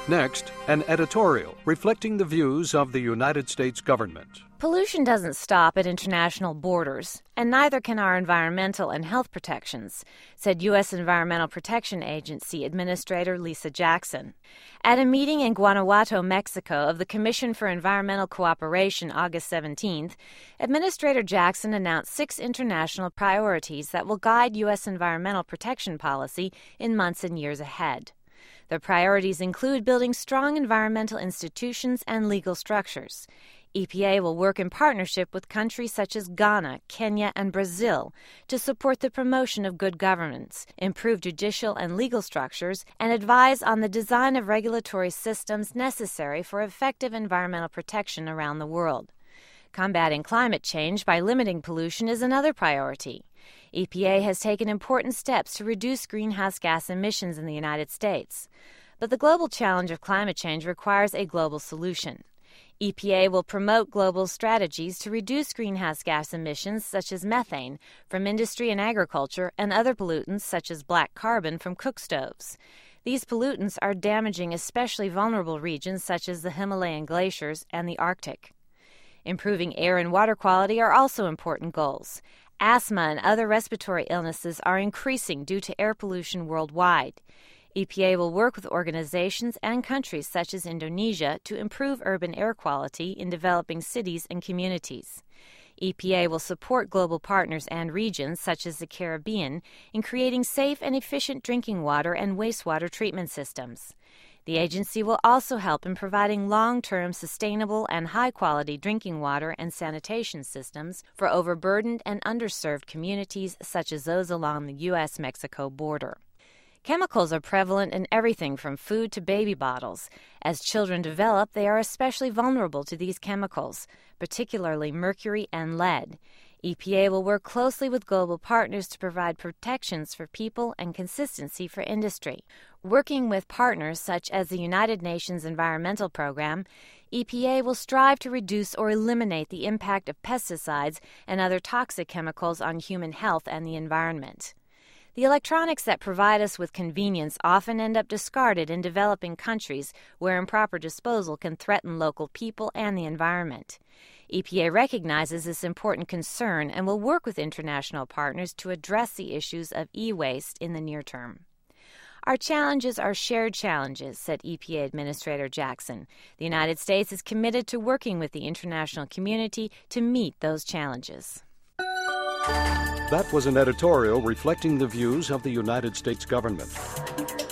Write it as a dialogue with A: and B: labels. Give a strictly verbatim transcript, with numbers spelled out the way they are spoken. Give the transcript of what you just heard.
A: Next, an editorial reflecting the views of the United States government.
B: Pollution doesn't stop at international borders, and neither can our environmental and health protections, said U S Environmental Protection Agency Administrator Lisa Jackson. At a meeting in Guanajuato, Mexico of the Commission for Environmental Cooperation August seventeenth, Administrator Jackson announced six international priorities that will guide U S environmental protection policy in months and years ahead. The priorities include building strong environmental institutions and legal structures. E P A will work in partnership with countries such as Ghana, Kenya, and Brazil to support the promotion of good governance, improve judicial and legal structures, and advise on the design of regulatory systems necessary for effective environmental protection around the world. Combating climate change by limiting pollution is another priority. E P A has taken important steps to reduce greenhouse gas emissions in the United States. But the global challenge of climate change requires a global solution. E P A will promote global strategies to reduce greenhouse gas emissions such as methane from industry and agriculture and other pollutants such as black carbon from cook stoves. These pollutants are damaging especially vulnerable regions such as the Himalayan glaciers and the Arctic. Improving air and water quality are also important goals. Asthma and other respiratory illnesses are increasing due to air pollution worldwide. E P A will work with organizations and countries such as Indonesia to improve urban air quality in developing cities and communities. E P A will support global partners and regions such as the Caribbean in creating safe and efficient drinking water and wastewater treatment systems. The agency will also help in providing long-term sustainable and high-quality drinking water and sanitation systems for overburdened and underserved communities such as those along the U S Mexico border. Chemicals are prevalent in everything from food to baby bottles. As children develop, they are especially vulnerable to these chemicals, particularly mercury and lead. E P A will work closely with global partners to provide protections for people and consistency for industry. Working with partners such as the United Nations Environmental Program, E P A will strive to reduce or eliminate the impact of pesticides and other toxic chemicals on human health and the environment. The electronics that provide us with convenience often end up discarded in developing countries where improper disposal can threaten local people and the environment. E P A recognizes this important concern and will work with international partners to address the issues of e-waste in the near term. Our challenges are shared challenges, said E P A Administrator Jackson. The United States is committed to working with the international community to meet those challenges.
A: That was an editorial reflecting the views of the United States government.